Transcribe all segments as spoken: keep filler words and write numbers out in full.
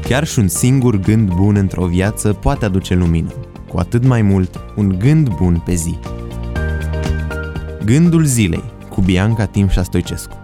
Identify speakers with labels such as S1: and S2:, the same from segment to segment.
S1: Chiar și un singur gând bun într-o viață poate aduce lumină, cu atât mai mult un gând bun pe zi. Gândul zilei cu Bianca Timșa Stoicescu.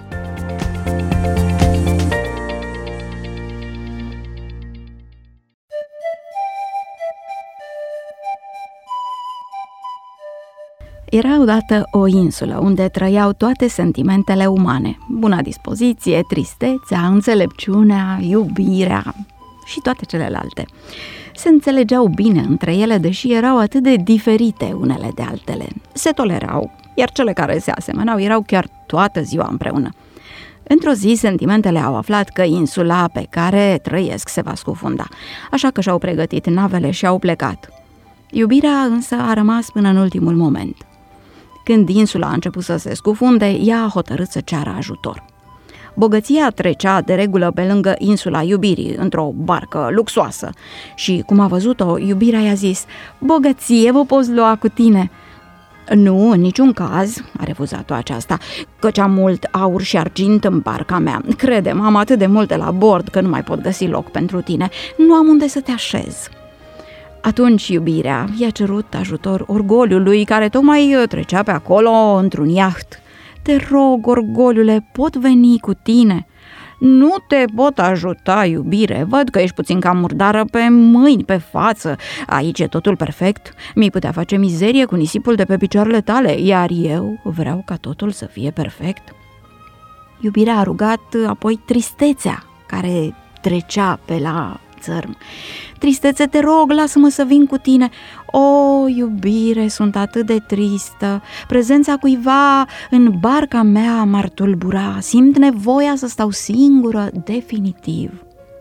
S2: Era odată o insulă unde trăiau toate sentimentele umane: buna dispoziție, tristețea, înțelepciunea, iubirea și toate celelalte. Se înțelegeau bine între ele, deși erau atât de diferite unele de altele. Se tolerau, iar cele care se asemănau erau chiar toată ziua împreună. Într-o zi, sentimentele au aflat că insula pe care trăiesc se va scufunda, așa că și-au pregătit navele și au plecat. Iubirea însă a rămas până în ultimul moment. Când insula a început să se scufunde, ea a hotărât să ceară ajutor. Bogăția trecea de regulă pe lângă insula iubirii, într-o barcă luxoasă, și, cum a văzut-o, iubirea i-a zis: "Bogăție vă poți lua cu tine." "Nu, în niciun caz," a refuzat-o aceasta, "căci am mult aur și argint în barca mea. Crede-mă, am atât de multe la bord că nu mai pot găsi loc pentru tine. Nu am unde să te așez." Atunci iubirea i-a cerut ajutor orgoliului, care tocmai trecea pe acolo într-un iaht. "Te rog, orgoliule, pot veni cu tine?" "Nu te pot ajuta, iubire, văd că ești puțin cam murdară pe mâini, pe față. Aici e totul perfect, mi-ai putea face mizerie cu nisipul de pe picioarele tale, iar eu vreau ca totul să fie perfect." Iubirea a rugat apoi tristețea, care trecea pe la țărm. "Tristețe, te rog, lasă-mă să vin cu tine." "O, iubire, sunt atât de tristă. Prezența cuiva în barca mea m-ar tulbura. Simt nevoia să stau singură, definitiv."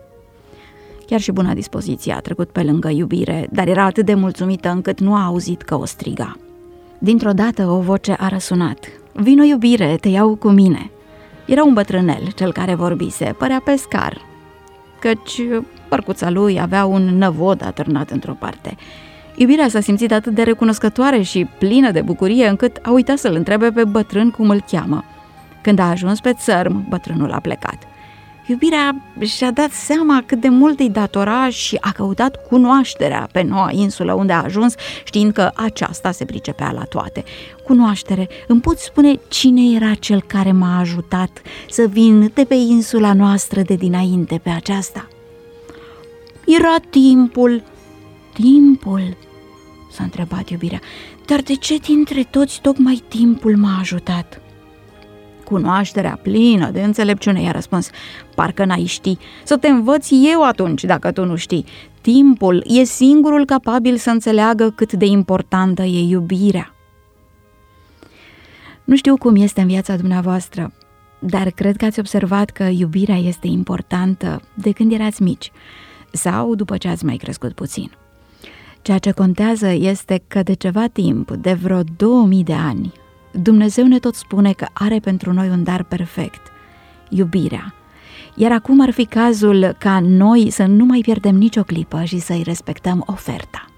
S2: Chiar și buna dispoziție a trecut pe lângă iubire, dar era atât de mulțumită încât nu a auzit că o striga. Dintr-o dată o voce a răsunat: "Vino, iubire, te iau cu mine." Era un bătrânel, cel care vorbise, părea pescar, căci bărcuța lui avea un năvod atârnat într-o parte. Iubirea s-a simțit atât de recunoscătoare și plină de bucurie încât a uitat să-l întrebe pe bătrân cum îl cheamă. Când a ajuns pe țărm, bătrânul a plecat. Iubirea și-a dat seama cât de mult îi datora și a căutat cunoașterea pe noua insulă unde a ajuns, știind că aceasta se pricepea la toate. "Cunoaștere, îmi poți spune cine era cel care m-a ajutat să vin de pe insula noastră de dinainte pe aceasta?" "Era timpul." "Timpul?" s-a întrebat iubirea. "Dar de ce dintre toți tocmai timpul m-a ajutat?" "Cunoașterea plină de înțelepciune," i-a răspuns. "Parcă n-ai ști. Să te învăț eu atunci, dacă tu nu știi. Timpul e singurul capabil să înțeleagă cât de importantă e iubirea." Nu știu cum este în viața dumneavoastră, dar cred că ați observat că iubirea este importantă de când erați mici sau după ce ați mai crescut puțin. Ceea ce contează este că de ceva timp, de vreo două mii de ani, Dumnezeu ne tot spune că are pentru noi un dar perfect, iubirea. Iar acum ar fi cazul ca noi să nu mai pierdem nicio clipă și să-i respectăm oferta.